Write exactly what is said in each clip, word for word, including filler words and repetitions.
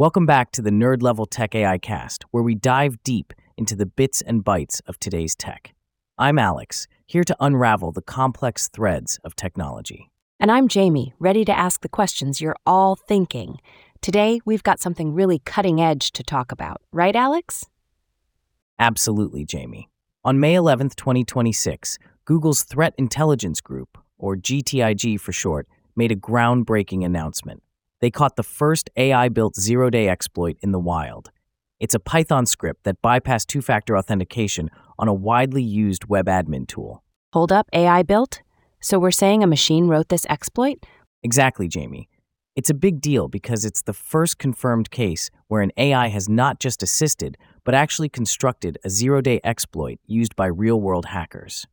Welcome back to the Nerd Level Tech A I Cast, where we dive deep into the bits and bytes of today's tech. I'm Alex, here to unravel the complex threads of technology. And I'm Jamie, ready to ask the questions you're all thinking. Today, we've got something really cutting edge to talk about. Right, Alex? Absolutely, Jamie. On May eleventh, twenty twenty-six, Google's Threat Intelligence Group, or G T I G for short, made a groundbreaking announcement. They caught the first A I-built zero-day exploit in the wild. It's a Python script that bypassed two-factor authentication on a widely used web admin tool. Hold up, A I built? So we're saying a machine wrote this exploit? Exactly, Jamie. It's a big deal because it's the first confirmed case where an A I has not just assisted, but actually constructed a zero-day exploit used by real-world hackers.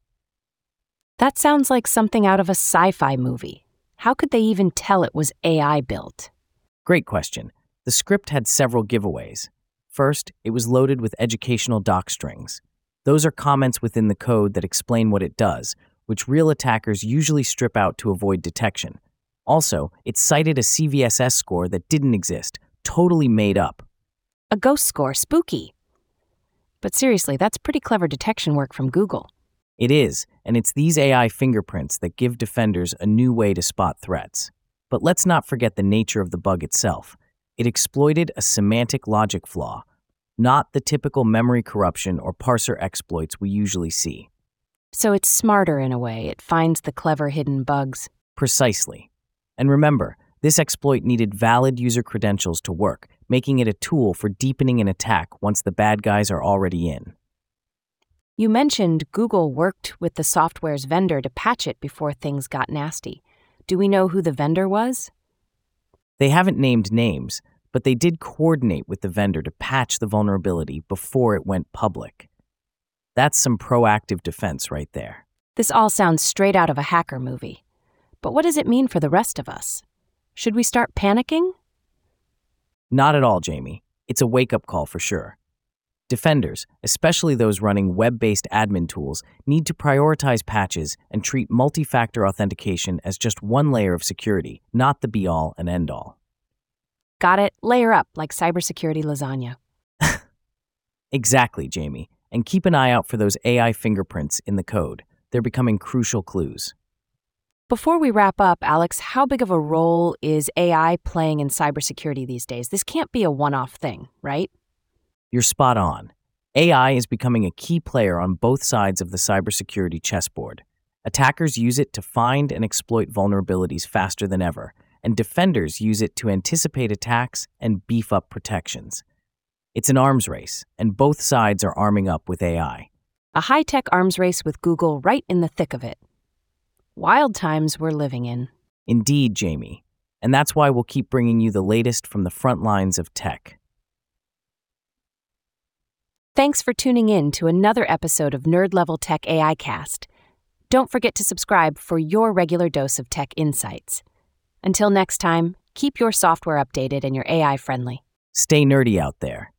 That sounds like something out of a sci-fi movie. How could they even tell it was A I built? Great question. The script had several giveaways. First, it was loaded with educational doc strings. Those are comments within the code that explain what it does, which real attackers usually strip out to avoid detection. Also, it cited a C V S S score that didn't exist, totally made up. A ghost score, spooky. But seriously, that's pretty clever detection work from Google. It is, and it's these A I fingerprints that give defenders a new way to spot threats. But let's not forget the nature of the bug itself. It exploited a semantic logic flaw, not the typical memory corruption or parser exploits we usually see. So it's smarter in a way. It finds the clever hidden bugs. Precisely. And remember, this exploit needed valid user credentials to work, making it a tool for deepening an attack once the bad guys are already in. You mentioned Google worked with the software's vendor to patch it before things got nasty. Do we know who the vendor was? They haven't named names, but they did coordinate with the vendor to patch the vulnerability before it went public. That's some proactive defense right there. This all sounds straight out of a hacker movie. But what does it mean for the rest of us? Should we start panicking? Not at all, Jamie. It's a wake-up call for sure. Defenders, especially those running web-based admin tools, need to prioritize patches and treat multi-factor authentication as just one layer of security, not the be-all and end-all. Got it. Layer up, like cybersecurity lasagna. Exactly, Jamie. And keep an eye out for those A I fingerprints in the code. They're becoming crucial clues. Before we wrap up, Alex, how big of a role is A I playing in cybersecurity these days? This can't be a one-off thing, right? You're spot on. A I is becoming a key player on both sides of the cybersecurity chessboard. Attackers use it to find and exploit vulnerabilities faster than ever, and defenders use it to anticipate attacks and beef up protections. It's an arms race, and both sides are arming up with A I. A high-tech arms race with Google right in the thick of it. Wild times we're living in. Indeed, Jamie. And that's why we'll keep bringing you the latest from the front lines of tech. Thanks for tuning in to another episode of Nerd Level Tech A I Cast. Don't forget to subscribe for your regular dose of tech insights. Until next time, keep your software updated and your A I friendly. Stay nerdy out there.